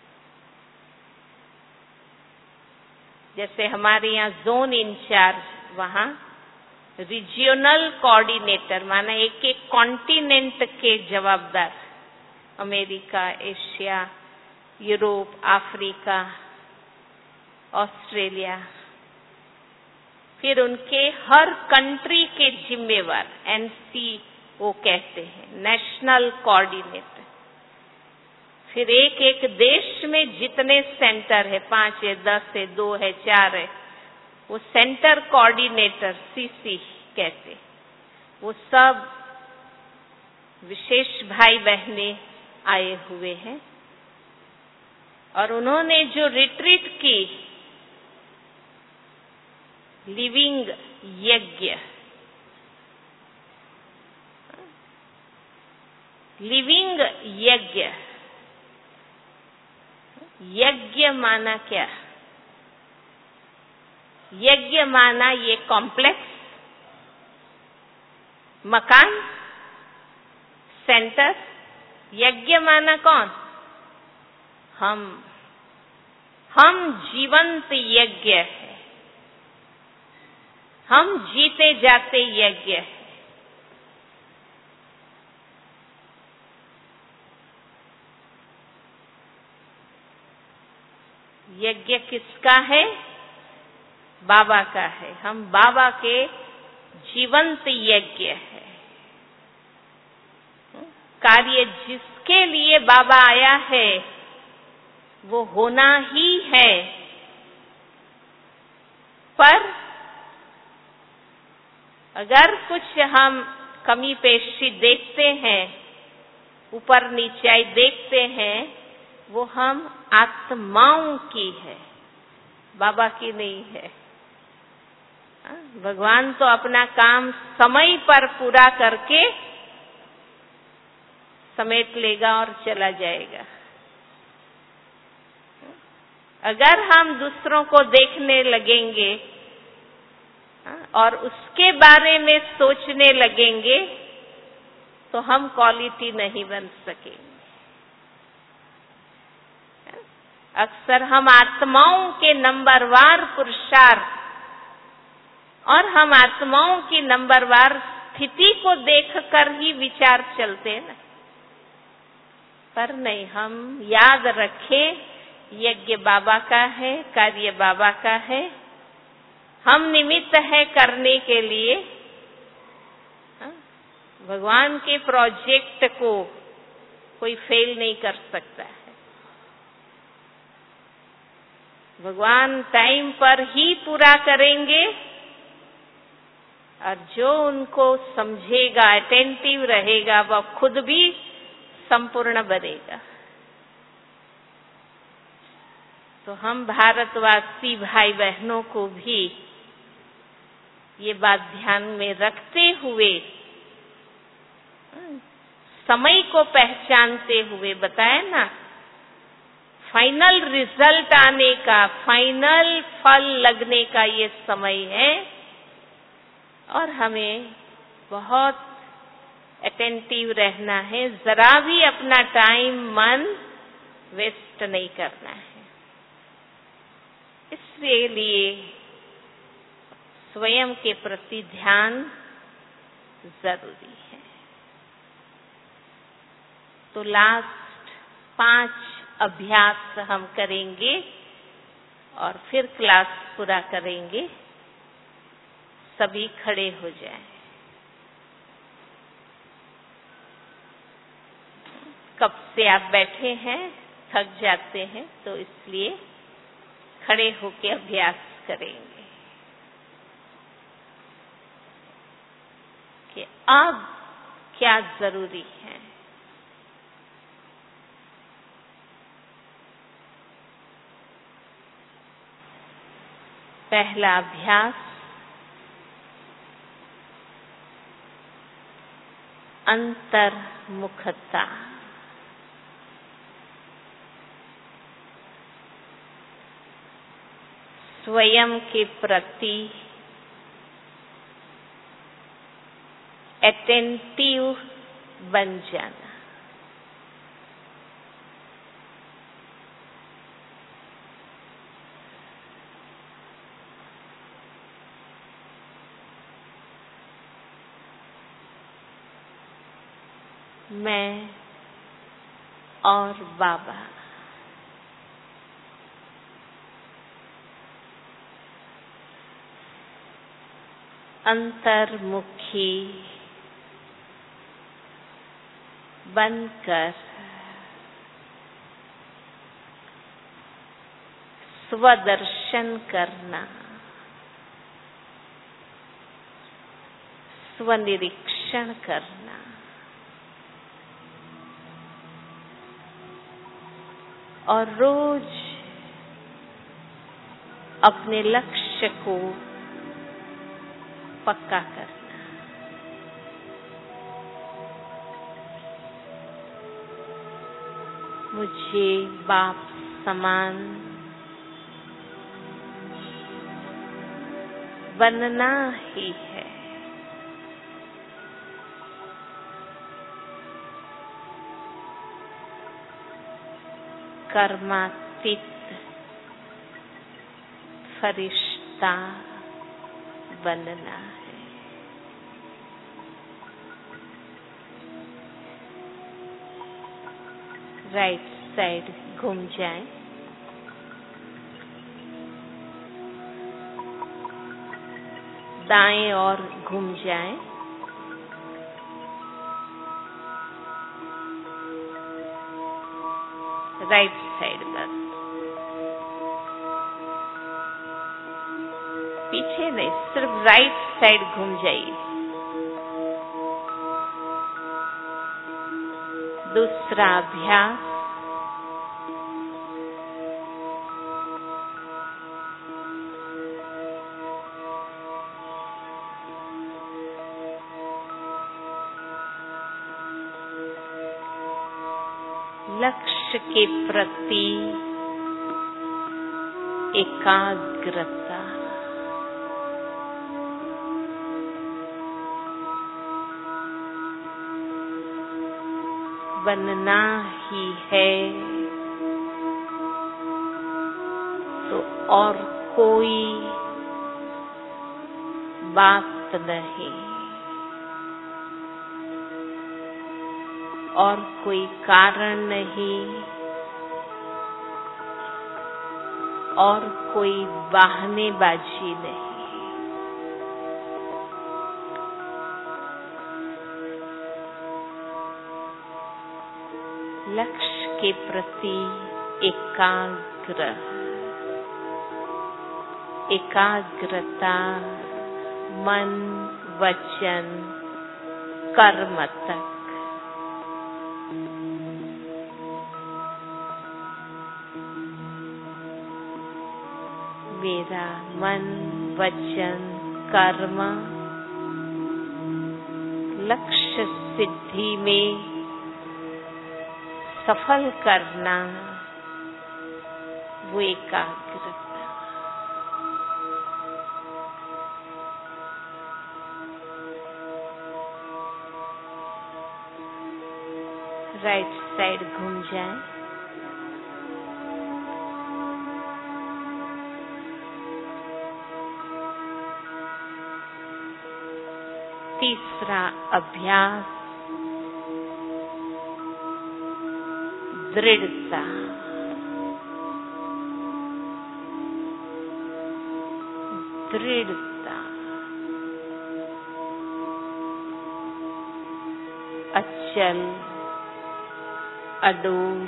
जैसे हमारे यहाँ जोन इंचार्ज, वहाँ रीजियोनल कोऑर्डिनेटर, माना एक एक कॉन्टिनेंट के जवाबदार, America, Asia, Europe, Africa, Australia, फिर उनके हर कंट्री के जिम्मेवार, NCO कहते हैं, नेशनल कोऑर्डिनेटर। फिर एक एक देश में जितने सेंटर है, 5 है, 10 है, 2 है, 4 है, वो सेंटर कोऑर्डिनेटर CC कहते, वो सब विशेष भाई बहनें आए हुए हैं। और उन्होंने जो रिट्रीट की, लिविंग यज्ञ, लिविंग यज्ञ, यज्ञ माना क्या? यज्ञ माना ये कॉम्प्लेक्स मकान, सेंटर। यज्ञ माना कौन? हम जीवंत यज्ञ है, हम जीते जाते यज्ञ है। यज्ञ किसका है? बाबा का है। हम बाबा के जीवंत यज्ञ है। कार्य जिसके लिए बाबा आया है वो होना ही है, पर अगर कुछ हम कमी पेशी देखते हैं, ऊपर नीचाई देखते हैं, वो हम आत्माओं की है, बाबा की नहीं है। भगवान तो अपना काम समय पर पूरा करके समेट लेगा और चला जाएगा। अगर हम दूसरों को देखने लगेंगे और उसके बारे में सोचने लगेंगे तो हम क्वालिटी नहीं बन सकेंगे। अक्सर हम आत्माओं के नंबरवार पुरुषार्थ और हम आत्माओं की नंबरवार स्थिति को देखकर ही विचार चलते हैं ना, पर नहीं। हम याद रखें, यज्ञ बाबा का है, कार्य बाबा का है, हम निमित्त है करने के लिए। भगवान के प्रोजेक्ट को कोई फेल नहीं कर सकता है। भगवान टाइम पर ही पूरा करेंगे और जो उनको समझेगा, अटेंटिव रहेगा, वह खुद भी संपूर्ण बनेगा। तो हम भारतवासी भाई बहनों को भी ये बात ध्यान में रखते हुए, समय को पहचानते हुए, बताया ना, फाइनल रिजल्ट आने का, फाइनल फल लगने का ये समय है और हमें बहुत अटेंटिव रहना है, जरा भी अपना टाइम मन वेस्ट नहीं करना है। इसके लिए स्वयं के प्रति ध्यान जरूरी है। तो लास्ट 5 अभ्यास हम करेंगे और फिर क्लास पूरा करेंगे। सभी खड़े हो जाएं। कब से आप बैठे हैं, थक जाते हैं, तो इसलिए खड़े होकर अभ्यास करेंगे कि अब क्या जरूरी है। पहला अभ्यास अंतर्मुखता। स्वयं के प्रति अटेंटिव बन जाना। मैं और बाबा अंतर्मुखी बनकर स्वदर्शन करना, स्वनिरीक्षण करना। और रोज अपने लक्ष्य को पक्का करना। मुझे बाप समान बनना ही है। कर्मातीत फरिश्ता बनना है। राइट साइड घूम जाएं। दाएं और घूम जाएं। राइट साइड बस, पीछे नहीं, सिर्फ राइट साइड घूम जाइए। दूसरा अभ्यास लक्ष्य के प्रति एकाग्रता। बनना ही है तो और कोई बात नहीं, और कोई कारण नहीं, और कोई बहानेबाजी नहीं। लक्ष्य के प्रति एकाग्रता मन वचन कर्म तक। मेरा मन वचन कर्म लक्ष्य सिद्धि में सफल करना, वो एकाग्रता। साइड घूम जाएं। तीसरा अभ्यास दृढ़ता। दृढ़ता, अचल, अडोल,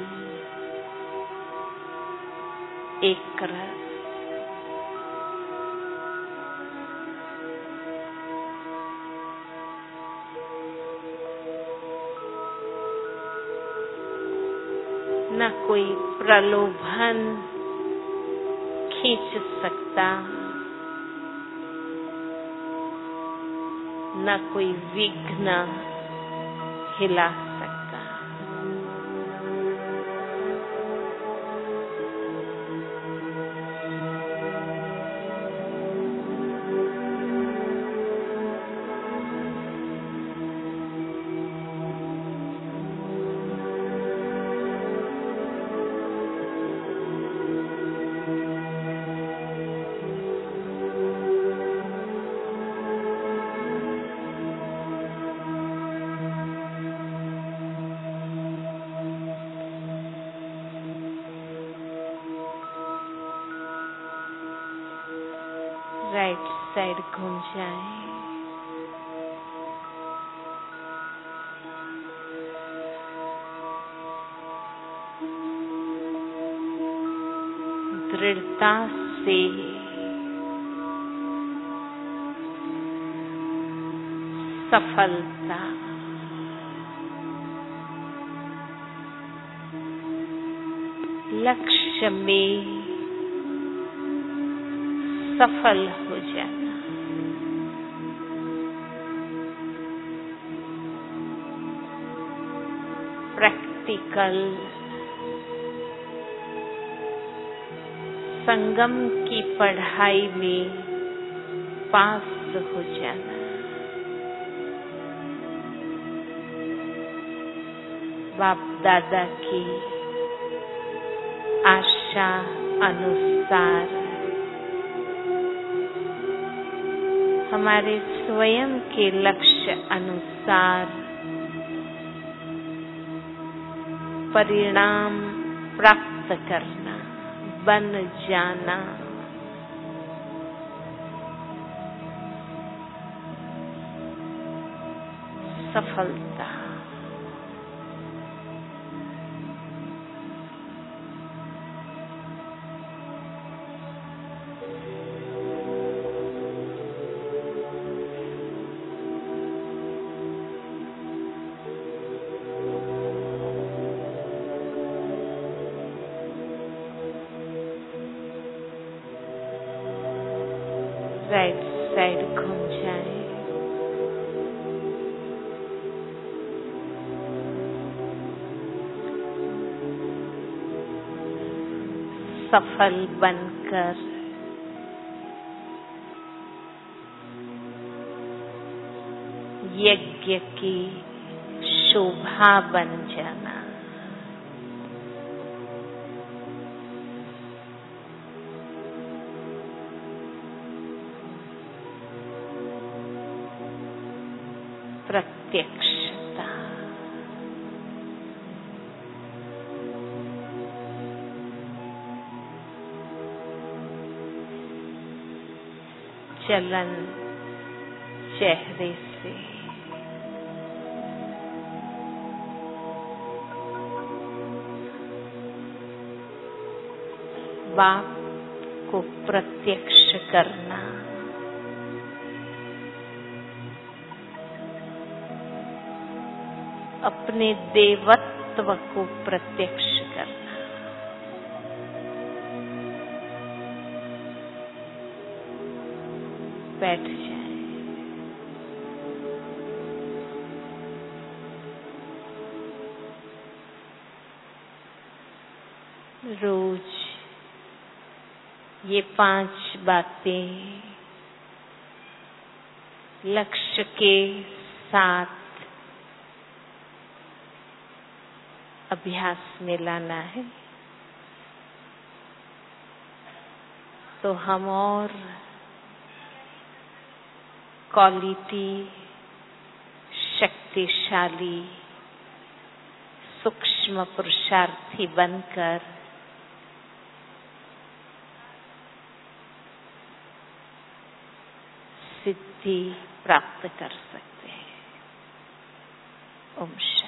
एकरस। न कोई प्रलोभन खींच सकता, न कोई विघ्न हिला सकता। राइट साइड घूम जाएं। दृढ़ता से सफलता, लक्ष्य में सफल हो जाना। प्रैक्टिकल संगम की पढ़ाई में पास हो जाना। बाप दादा की आशा अनुसार हमारे स्वयं के लक्ष्य अनुसार परिणाम प्राप्त करना, बन जाना। सफलता, राइट साइड घूम जाए। सफल बनकर यज्ञ की शोभा बन जाना। प्रत्यक्षता, चलन चेहरे से, बाप को प्रत्यक्ष करना। अपने देवत्व को प्रत्यक्ष करना। बैठ जाए। रोज ये 5 बातें लक्ष्य के साथ अभ्यास में लाना है तो हम और क्वालिटी, शक्तिशाली, सूक्ष्म पुरुषार्थी बनकर सिद्धि प्राप्त कर सकते हैं। ओम शांति।